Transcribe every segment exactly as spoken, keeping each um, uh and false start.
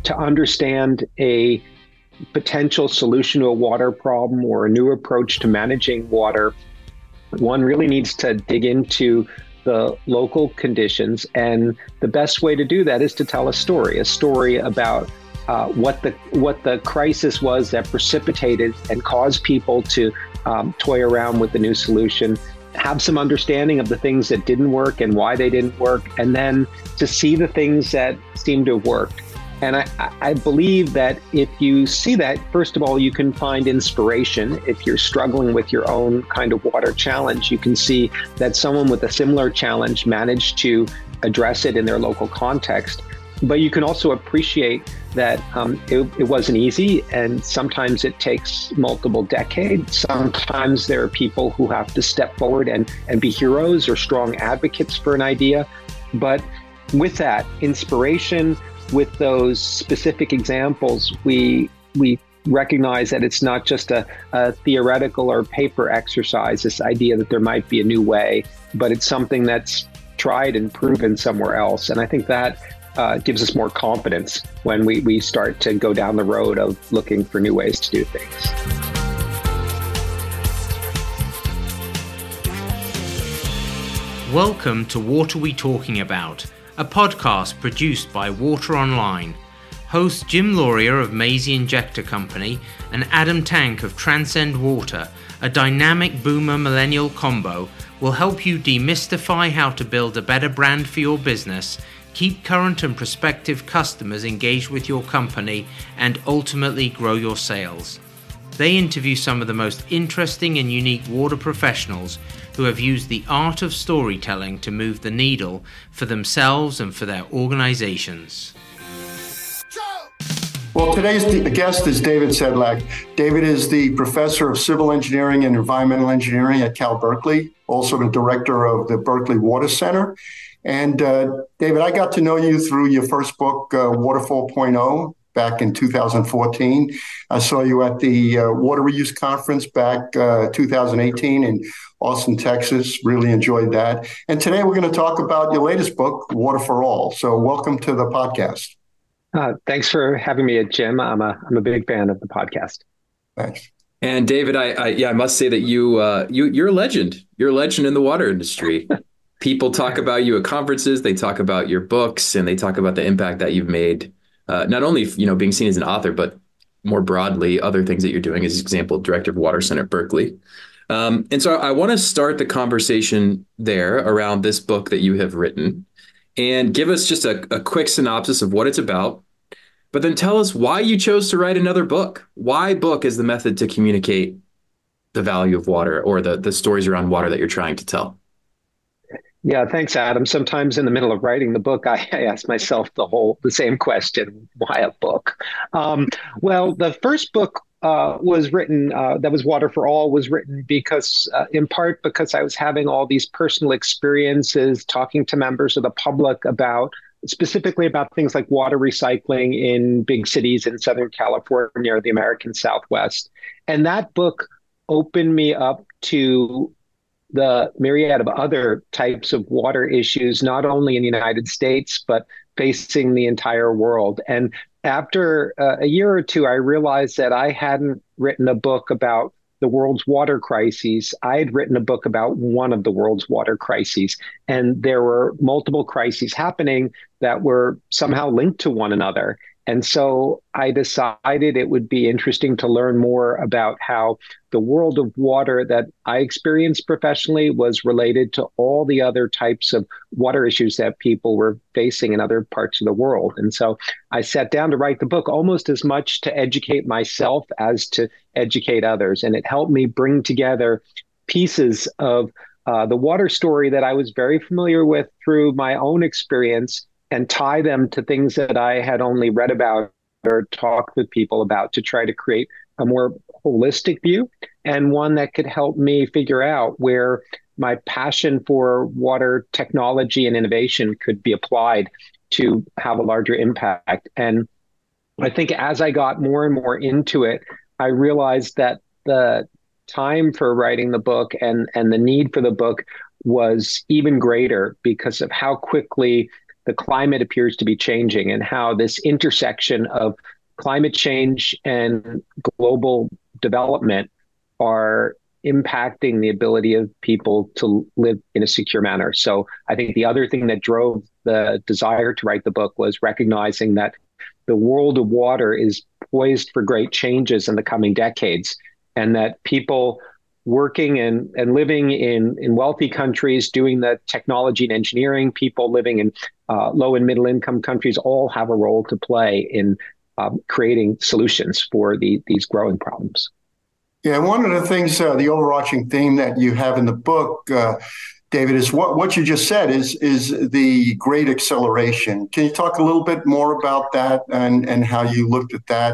to understand a potential solution to a water problem or a new approach to managing water, one really needs to dig into the local conditions. And the best way to do that is to tell a story, a story about uh, what the what the crisis was that precipitated and caused people to um, toy around with the new solution, have some understanding of the things that didn't work and why they didn't work, and then to see the things that seem to have worked. And I, I believe that if you see that, first of all, you can find inspiration. If you're struggling with your own kind of water challenge, you can see that someone with a similar challenge managed to address it in their local context. But you can also appreciate that um, it, it wasn't easy, and sometimes it takes multiple decades. Sometimes there are people who have to step forward and, and be heroes or strong advocates for an idea. But with that inspiration, with those specific examples, we we recognize that it's not just a, a theoretical or paper exercise, this idea that there might be a new way, but it's something that's tried and proven somewhere else. And I think that uh, gives us more confidence when we, we start to go down the road of looking for new ways to do things. Welcome to What Are We Talking About? A podcast produced by Water Online. Host Jim Laurier of Maisie Injector Company and Adam Tank of Transcend Water, a dynamic boomer millennial combo, will help you demystify how to build a better brand for your business, keep current and prospective customers engaged with your company, and ultimately grow your sales. They interview some of the most interesting and unique water professionals who have used the art of storytelling to move the needle for themselves and for their organizations. Well, today's guest is David Sedlak. David is the professor of civil engineering and environmental engineering at Cal Berkeley, also the director of the Berkeley Water Center. And uh, David, I got to know you through your first book, uh, Water four point oh. Back in two thousand fourteen. I saw you at the uh, Water Reuse Conference back uh, two thousand eighteen in Austin, Texas. Really enjoyed that. And today we're going to talk about your latest book, Water for All. So welcome to the podcast. Uh, thanks for having me, Jim. I'm a I'm a big fan of the podcast. Thanks. And David, I, I yeah, I must say that you uh, you you're a legend. You're a legend in the water industry. People talk about you at conferences. They talk about your books, and they talk about the impact that you've made. Uh, not only, you know, being seen as an author, but more broadly, other things that you're doing, as example, director of Water Center at Berkeley. Um, and so I want to start the conversation there around this book that you have written and give us just a, a quick synopsis of what it's about, but then tell us why you chose to write another book. Why book is the method to communicate the value of water or the, the stories around water that you're trying to tell. Yeah, thanks, Adam. Sometimes in the middle of writing the book, I, I ask myself the whole the same question: why a book? Um, well, the first book uh, was written uh, that was Water for All was written because, uh, in part, because I was having all these personal experiences talking to members of the public about specifically about things like water recycling in big cities in Southern California or the American Southwest, and that book opened me up to the myriad of other types of water issues, not only in the United States, but facing the entire world. And after uh, a year or two, I realized that I hadn't written a book about the world's water crises. I had written a book about one of the world's water crises. And there were multiple crises happening that were somehow linked to one another. And so I decided it would be interesting to learn more about how the world of water that I experienced professionally was related to all the other types of water issues that people were facing in other parts of the world. And so I sat down to write the book almost as much to educate myself as to educate others. And it helped me bring together pieces of uh, the water story that I was very familiar with through my own experience and tie them to things that I had only read about or talked with people about to try to create a more holistic view and one that could help me figure out where my passion for water technology and innovation could be applied to have a larger impact. And I think as I got more and more into it, I realized that the time for writing the book and, and the need for the book was even greater because of how quickly the climate appears to be changing and how this intersection of climate change and global development are impacting the ability of people to live in a secure manner. So I think the other thing that drove the desire to write the book was recognizing that the world of water is poised for great changes in the coming decades, and that people working and, and living in, in wealthy countries, doing the technology and engineering, people living in uh, low and middle income countries all have a role to play in um, creating solutions for the, these growing problems. Yeah, one of the things, uh, the overarching theme that you have in the book, uh, David, is what, what you just said is is the great acceleration. Can you talk a little bit more about that and, and how you looked at that?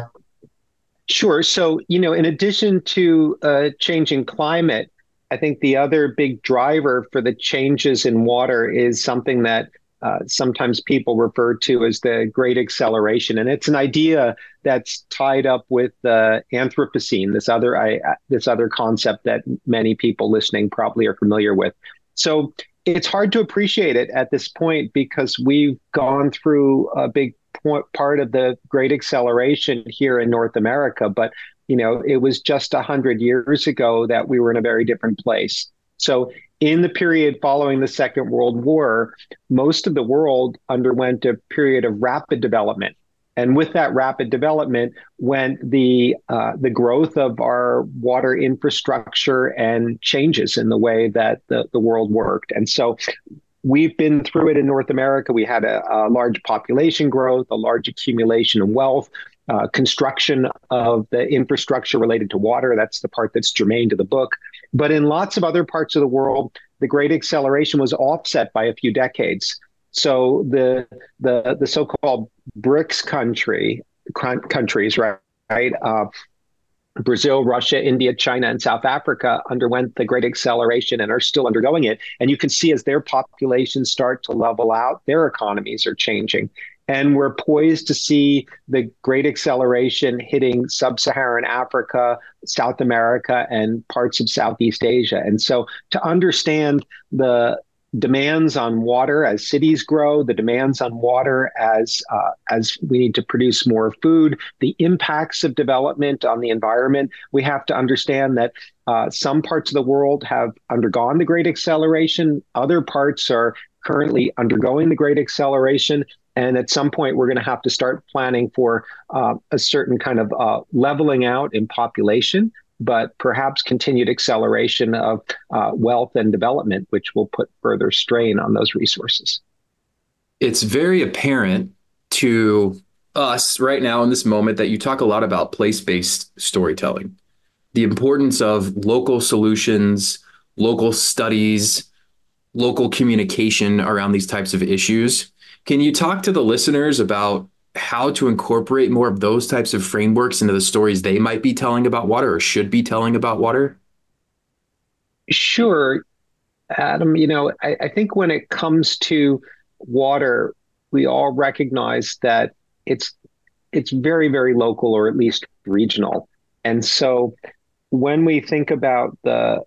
Sure. So, you know, in addition to uh, changing climate, I think the other big driver for the changes in water is something that uh, sometimes people refer to as the Great Acceleration. And it's an idea that's tied up with the uh, Anthropocene, this other, I, this other concept that many people listening probably are familiar with. So it's hard to appreciate it at this point because we've gone through a big part of the Great Acceleration here in North America, but you know, it was just a hundred years ago that we were in a very different place. So in the period following the Second World War, most of the world underwent a period of rapid development. And with that rapid development went the uh, the growth of our water infrastructure and changes in the way that the, the world worked. And so we've been through it in North America. We had a, a large population growth, a large accumulation of wealth, uh, construction of the infrastructure related to water. That's the part that's germane to the book. But in lots of other parts of the world, the Great Acceleration was offset by a few decades. So the the the so-called BRICS country countries, right? right uh, Brazil, Russia, India, China, and South Africa underwent the Great Acceleration and are still undergoing it. And you can see as their populations start to level out, their economies are changing. And we're poised to see the Great Acceleration hitting sub-Saharan Africa, South America, and parts of Southeast Asia. And so to understand the demands on water as cities grow, the demands on water as uh, as we need to produce more food, the impacts of development on the environment, we have to understand that uh, some parts of the world have undergone the Great Acceleration, other parts are currently undergoing the Great Acceleration. And at some point, we're going to have to start planning for uh, a certain kind of uh, leveling out in population, but perhaps continued acceleration of uh, wealth and development, which will put further strain on those resources. It's very apparent to us right now in this moment that you talk a lot about place-based storytelling, the importance of local solutions, local studies, local communication around these types of issues. Can you talk to the listeners about how to incorporate more of those types of frameworks into the stories they might be telling about water or should be telling about water? Sure, Adam. You know, I, I think when it comes to water, we all recognize that it's it's very, very local or at least regional. And so when we think about the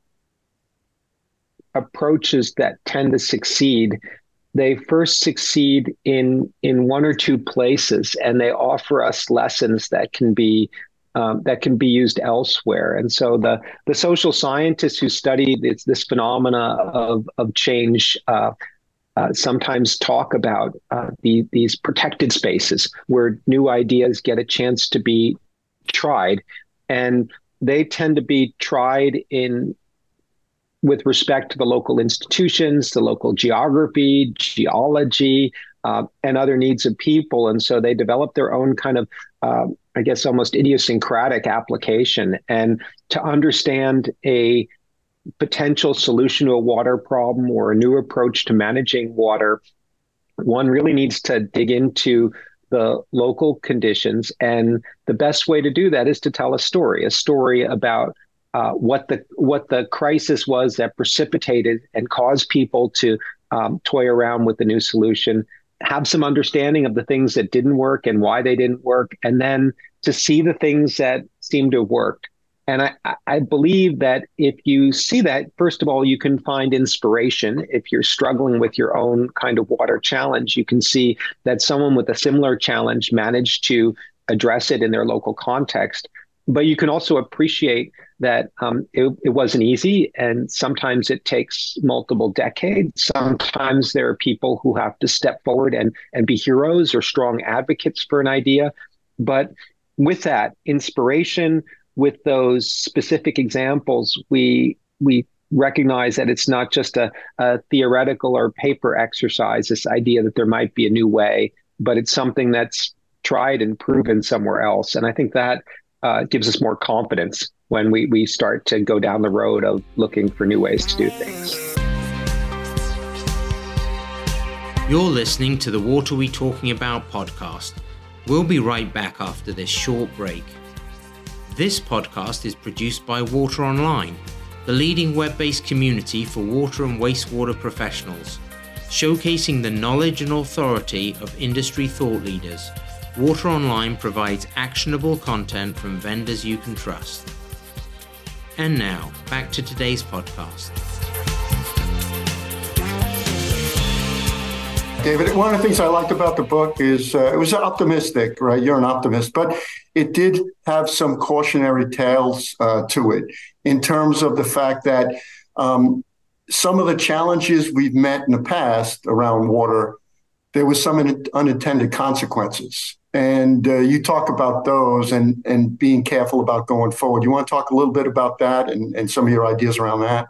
approaches that tend to succeed, they first succeed in in one or two places, and they offer us lessons that can be um, that can be used elsewhere. And so the the social scientists who study this, this phenomena of of change uh, uh, sometimes talk about uh, the, these protected spaces where new ideas get a chance to be tried, and they tend to be tried in with respect to the local institutions, the local geography, geology, uh, and other needs of people. And so they develop their own kind of, uh, I guess, almost idiosyncratic application. And to understand a potential solution to a water problem or a new approach to managing water, one really needs to dig into the local conditions. And the best way to do that is to tell a story, a story about Uh, what the what the crisis was that precipitated and caused people to um, toy around with the new solution, have some understanding of the things that didn't work and why they didn't work, and then to see the things that seem to have worked. And I, I believe that if you see that, first of all, you can find inspiration. If you're struggling with your own kind of water challenge, you can see that someone with a similar challenge managed to address it in their local context. But you can also appreciate that um, it, it wasn't easy, and sometimes it takes multiple decades. Sometimes there are people who have to step forward and, and be heroes or strong advocates for an idea. But with that inspiration, with those specific examples, we we recognize that it's not just a, a theoretical or paper exercise, this idea that there might be a new way, but it's something that's tried and proven somewhere else. And I think that uh, gives us more confidence when we, we start to go down the road of looking for new ways to do things. You're listening to the Water We Talking About podcast. We'll be right back after this short break. This podcast is produced by Water Online, the leading web-based community for water and wastewater professionals. Showcasing the knowledge and authority of industry thought leaders, Water Online provides actionable content from vendors you can trust. And now, back to today's podcast. David, one of the things I liked about the book is uh, it was optimistic, right? You're an optimist, but it did have some cautionary tales uh, to it in terms of the fact that um, some of the challenges we've met in the past around water, there was some in- unintended consequences. And uh, you talk about those and, and being careful about going forward. You want to talk a little bit about that and, and some of your ideas around that?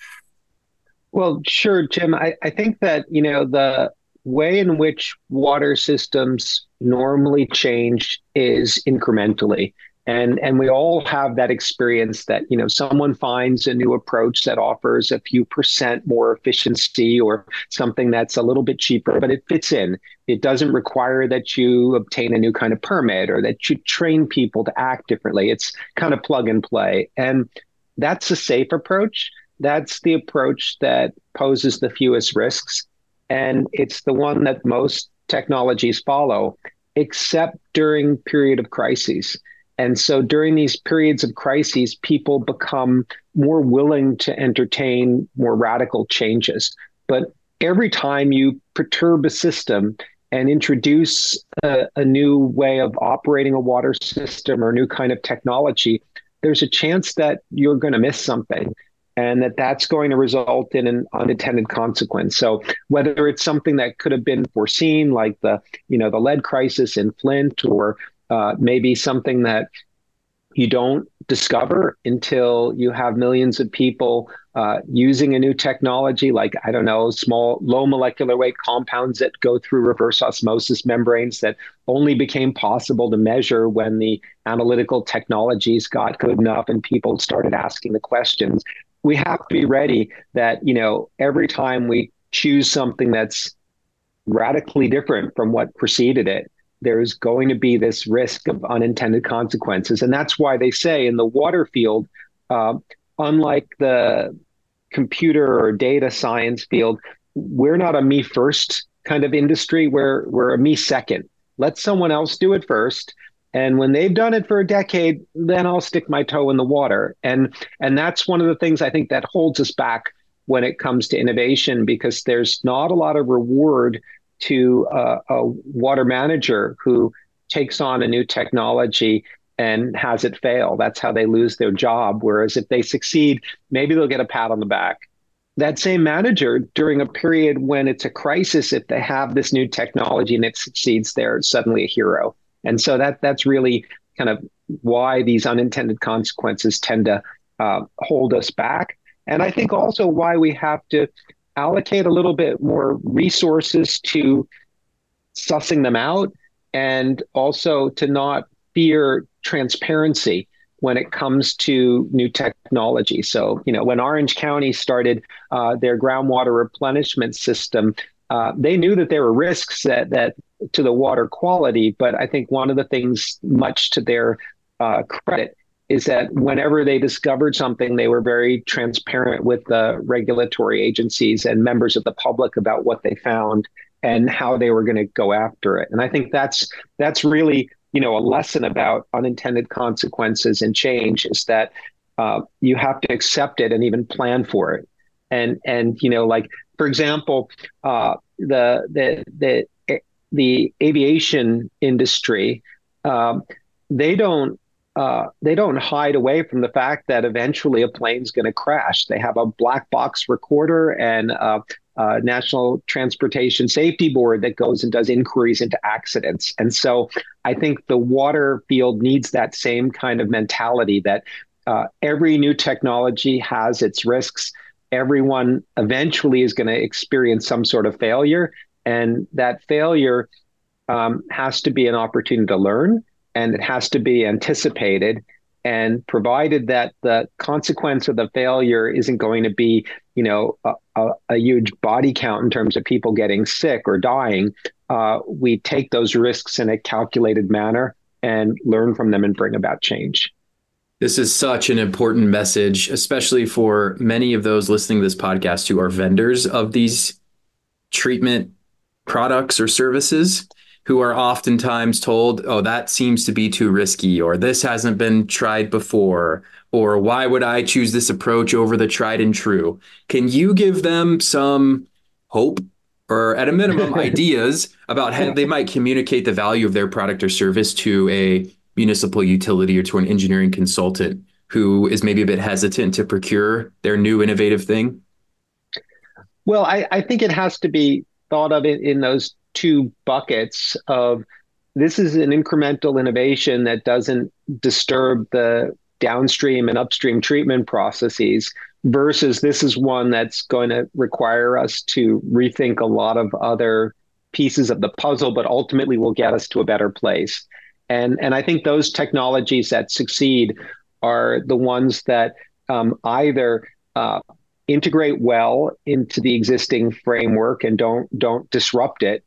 Well, sure, Jim. I, I think that, you know, the way in which water systems normally change is incrementally. And, and we all have that experience that, you know, someone finds a new approach that offers a few percent more efficiency or something that's a little bit cheaper, but it fits in. It doesn't require that you obtain a new kind of permit or that you train people to act differently. It's kind of plug and play. And that's a safe approach. That's the approach that poses the fewest risks. And it's the one that most technologies follow, except during period of crises. And so during these periods of crises, people become more willing to entertain more radical changes. But every time you perturb a system and introduce a, a new way of operating a water system or a new kind of technology, there's a chance that you're going to miss something, and that that's going to result in an unintended consequence. So whether it's something that could have been foreseen, like the, you know, the lead crisis in Flint, or uh, maybe something that you don't discover until you have millions of people uh, using a new technology, like, I don't know, small, low molecular weight compounds that go through reverse osmosis membranes that only became possible to measure when the analytical technologies got good enough and people started asking the questions. We have to be ready that, you know, every time we choose something that's radically different from what preceded it, there's going to be this risk of unintended consequences. And that's why they say in the water field, uh, unlike the computer or data science field, we're not a me first kind of industry. We're, we're a me second. Let someone else do it first. And when they've done it for a decade, then I'll stick my toe in the water. And, and that's one of the things I think that holds us back when it comes to innovation, because there's not a lot of reward to uh, a water manager who takes on a new technology and has it fail. That's how they lose their job. Whereas if they succeed, maybe they'll get a pat on the back. That same manager, during a period when it's a crisis, if they have this new technology and it succeeds, they're suddenly a hero. And so that that's really kind of why these unintended consequences tend to uh, hold us back. And I think also why we have to allocate a little bit more resources to sussing them out, and also to not fear transparency when it comes to new technology. So, you know, when Orange County started uh, their groundwater replenishment system, uh, they knew that there were risks that, that to the water quality. But I think one of the things, much to their uh, credit, is that whenever they discovered something, they were very transparent with the regulatory agencies and members of the public about what they found and how they were going to go after it. And I think that's that's really, you know, a lesson about unintended consequences and change, is that uh, you have to accept it and even plan for it. And and you know, like for example, uh, the the the the aviation industry, um, they don't uh, they don't hide away from the fact that eventually a plane's going to crash. They have a black box recorder and a, a National Transportation Safety Board that goes and does inquiries into accidents. And so I think the water field needs that same kind of mentality that uh, every new technology has its risks. Everyone eventually is going to experience some sort of failure, and that failure um, has to be an opportunity to learn, and it has to be anticipated. And provided that the consequence of the failure isn't going to be, you know, a, a, a huge body count in terms of people getting sick or dying, uh, we take those risks in a calculated manner and learn from them and bring about change. This is such an important message, especially for many of those listening to this podcast who are vendors of these treatment products or services, who are oftentimes told, oh, that seems to be too risky, or this hasn't been tried before, or why would I choose this approach over the tried and true? Can you give them some hope, or at a minimum ideas about how they might communicate the value of their product or service to a municipal utility or to an engineering consultant who is maybe a bit hesitant to procure their new innovative thing? Well, I, I think it has to be thought of in, in those two buckets of, this is an incremental innovation that doesn't disturb the downstream and upstream treatment processes, versus this is one that's going to require us to rethink a lot of other pieces of the puzzle, but ultimately will get us to a better place. And, and I think those technologies that succeed are the ones that um, either uh, integrate well into the existing framework and don't don't disrupt it,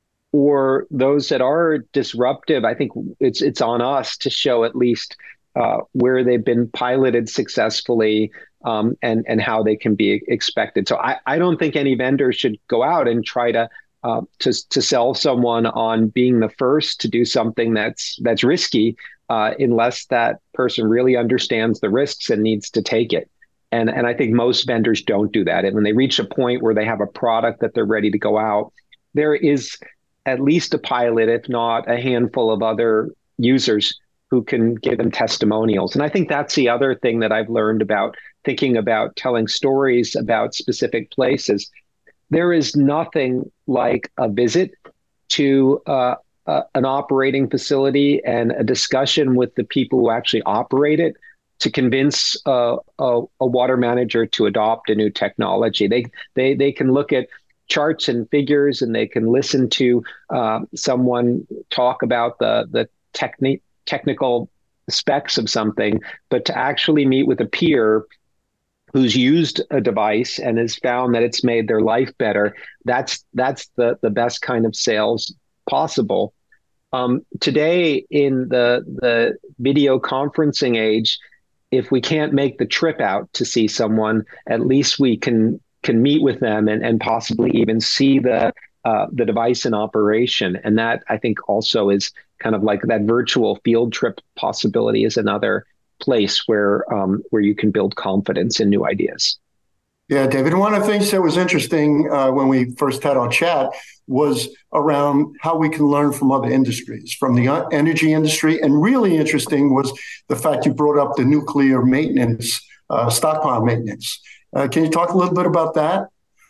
or those that are disruptive. I think it's it's on us to show at least uh, where they've been piloted successfully, um, and and how they can be expected. So I, I don't think any vendor should go out and try to uh, to to sell someone on being the first to do something that's that's risky, uh, unless that person really understands the risks and needs to take it. And and I think most vendors don't do that. And when they reach a point where they have a product that they're ready to go out, there is at least a pilot, if not a handful of other users who can give them testimonials. And I think that's the other thing that I've learned about thinking about telling stories about specific places. There is nothing like a visit to uh, uh, an operating facility and a discussion with the people who actually operate it to convince uh, a, a water manager to adopt a new technology. They they they can look at charts and figures, and they can listen to uh, someone talk about the the techni- technical specs of something, but to actually meet with a peer who's used a device and has found that it's made their life better, that's that's the the best kind of sales possible. Um, today, in the the video conferencing age, if we can't make the trip out to see someone, at least we can can meet with them and, and possibly even see the uh, the device in operation. And that, I think, also is kind of like that virtual field trip possibility is another place where um, where you can build confidence in new ideas. Yeah, David, one of the things that was interesting uh, when we first had our chat was around how we can learn from other industries, from the energy industry. And really interesting was the fact you brought up the nuclear maintenance, uh, stockpile maintenance. Uh, can you talk a little bit about that?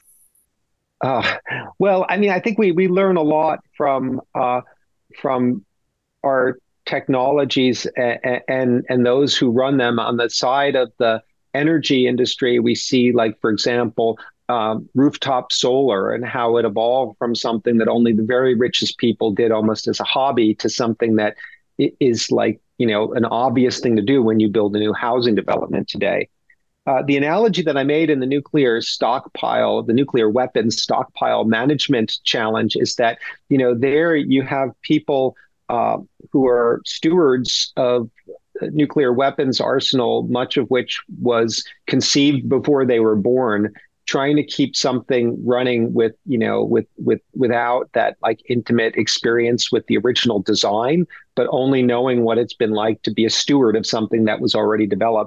Uh, well, I mean, I think we we learn a lot from uh, from our technologies and, and and those who run them. On the side of the energy industry, we see, like, for example, um, rooftop solar and how it evolved from something that only the very richest people did almost as a hobby to something that is like, you know, an obvious thing to do when you build a new housing development today. Uh, the analogy that I made in the nuclear stockpile, the nuclear weapons stockpile management challenge, is that, you know, there you have people uh, who are stewards of nuclear weapons arsenal, much of which was conceived before they were born, trying to keep something running with, you know, with with without that like intimate experience with the original design, but only knowing what it's been like to be a steward of something that was already developed.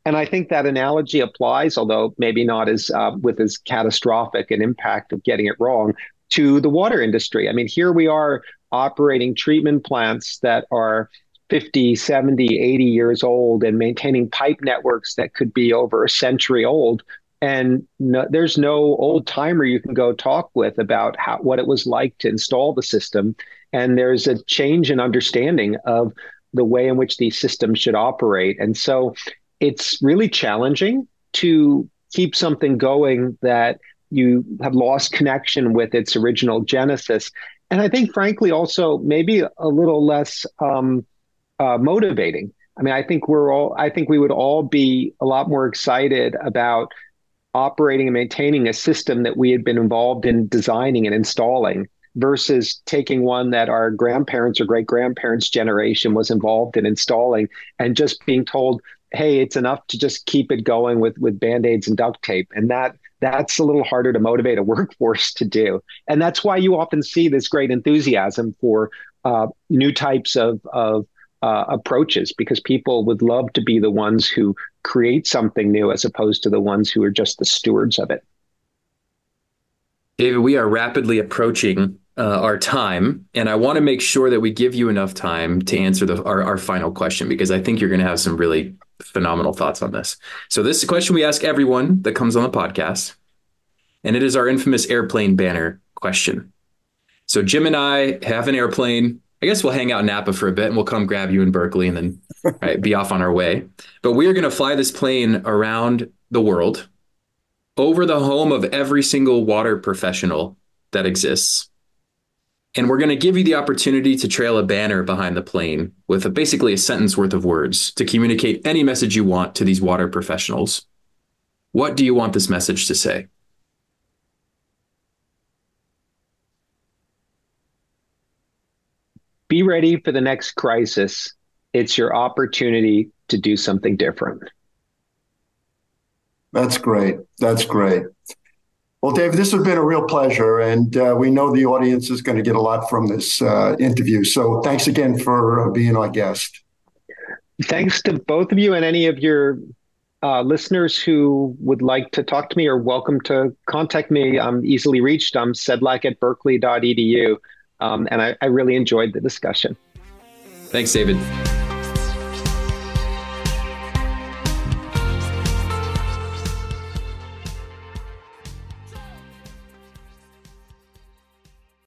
And I think that analogy applies, although maybe not as uh, with as catastrophic an impact of getting it wrong, to the water industry. I mean, here we are operating treatment plants that are fifty, seventy, eighty years old and maintaining pipe networks that could be over a century old. And no, there's no old timer you can go talk with about how, what it was like to install the system. And there's a change in understanding of the way in which these systems should operate. And so it's really challenging to keep something going that you have lost connection with its original genesis. And I think, frankly, also maybe a little less um, uh, motivating. I mean, I think we're all, I think we would all be a lot more excited about operating and maintaining a system that we had been involved in designing and installing versus taking one that our grandparents or great grandparents' generation was involved in installing and just being told, hey, it's enough to just keep it going with, with Band-Aids and duct tape. And that that's a little harder to motivate a workforce to do. And that's why you often see this great enthusiasm for uh, new types of, of uh, approaches, because people would love to be the ones who create something new as opposed to the ones who are just the stewards of it. David, we are rapidly approaching uh, our time, and I want to make sure that we give you enough time to answer the, our, our final question, because I think you're going to have some really phenomenal thoughts on this. So this is a question we ask everyone that comes on the podcast, and it is our infamous airplane banner question. So Jim and I have an airplane. I guess we'll hang out in Napa for a bit and we'll come grab you in Berkeley and then right, be off on our way. But we are going to fly this plane around the world, over the home of every single water professional that exists. And we're going to give you the opportunity to trail a banner behind the plane with a, basically a sentence worth of words to communicate any message you want to these water professionals. What do you want this message to say? Be ready for the next crisis. It's your opportunity to do something different. That's great. That's great. Well, David, this has been a real pleasure, and uh, we know the audience is going to get a lot from this uh, interview. So thanks again for uh, being our guest. Thanks to both of you, and any of your uh, listeners who would like to talk to me are welcome to contact me. I'm easily reached. I'm sedlak at berkeley dot e d u, um, and I, I really enjoyed the discussion. Thanks, David.